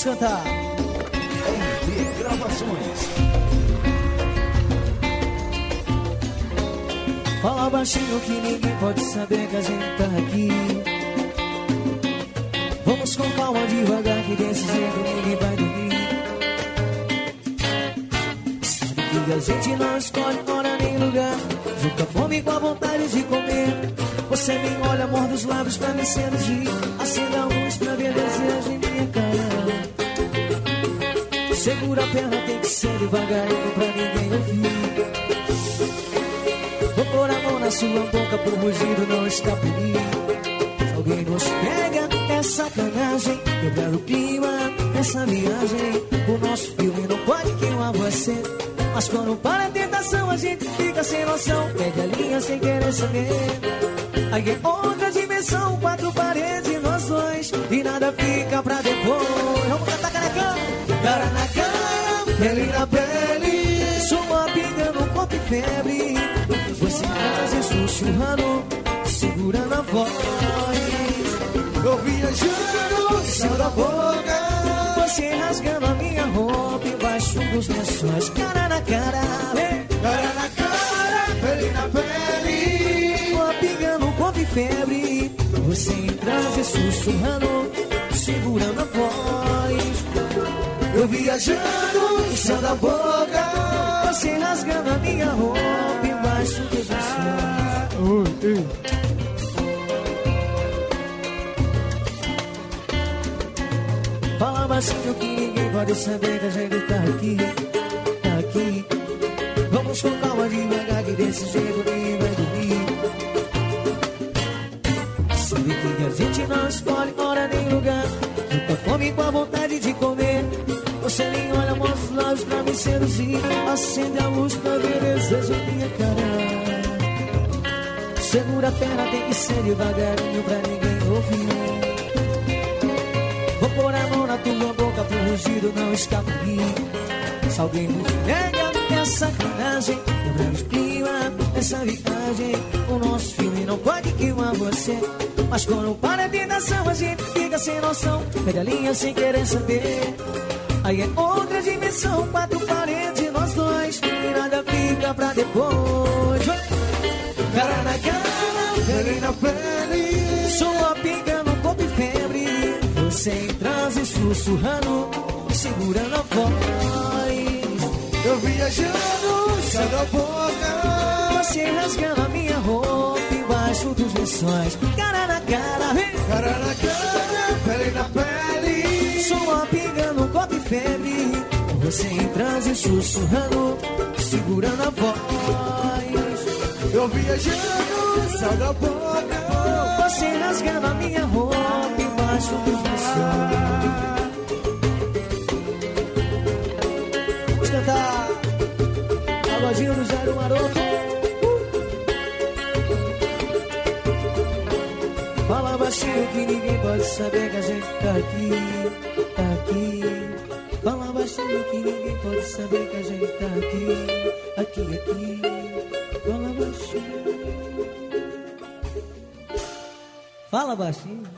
Vamos cantar. MP Gravações. Fala baixinho que ninguém pode saber que a gente tá aqui. Vamos com calma devagar que desse jeito ninguém vai dormir. Sabe que a gente não escolhe hora nem lugar. Junta a fome com a vontade de comer. Você me olha, morde os lábios pra me seduzir. Acenda a luz pra ver desejo em minha cara. Segura a perna, tem que ser devagarinho pra ninguém ouvir. Vou pôr a mão na sua boca pro rugido não escapulir. Se alguém nos pega, é sacanagem. Quebrar o clima, essa viagem. O nosso filme não pode queimar você. Mas quando para a tentação a gente fica sem noção. Pede a linha sem querer saber. Aí é outra dimensão, quatro paredes, nós dois. E nada fica pra depois. Vamos cantar carecão. Cara na cara, pele na pele. Sua pinga no corpo e febre. Você traz sussurrando, segurando a voz. Eu viajando, céu da boca. Você rasgando a minha roupa embaixo dos lençóis. Cara na cara, cara na cara, pele na pele. uma pinga no corpo e febre. Você em transe sussurrando, segurando a voz. Eu viajando, céu da boca. Você rasgando a minha roupa embaixo dos lençóis. Fala baixinho que ninguém pode saber que a gente tá aqui, tá aqui. Vamos com calma devagar que desse jeito ninguém vai dormir. Sabe que a gente não escolhe hora nem lugar. Junta fome com a vontade de comer. Você nem olha, mostra os lábios pra me seduzir. Acende a luz pra ver desejo em minha cara. Segura a perna, tem que ser devagarinho pra ninguém ouvir. Vou pôr a mão na tua boca pro rugido não escapulir. Se alguém nos pega, é sacanagem. Quebramos o clima, essa viagem. O nosso filme não pode queimar você. Mas quando para a tentação a gente fica sem noção. Pega a linha sem querer saber. Aí é outra dimensão, quatro paredes, nós dois. E nada fica pra depois. Cara na cara, pele na pele. Sua pinga no corpo e febre. Você em transe sussurrando, segurando a voz. Eu viajando, céu da boca. Você rasgando a minha roupa embaixo dos lençóis. Cara na cara, cara na cara, pele na pele. Sua pinga no corpo e febre. Você em transe sussurrando, segurando a voz. Eu viajando, céu da boca. Você rasgando a minha roupa embaixo dos lençóis. Vamos cantar Pagodinho do Jairo Maroto. Fala baixinho que ninguém pode saber que a gente tá aqui, tá aqui. Fala baixinho que ninguém pode saber que a gente tá aqui, aqui, aqui. Fala baixinho. Fala baixinho.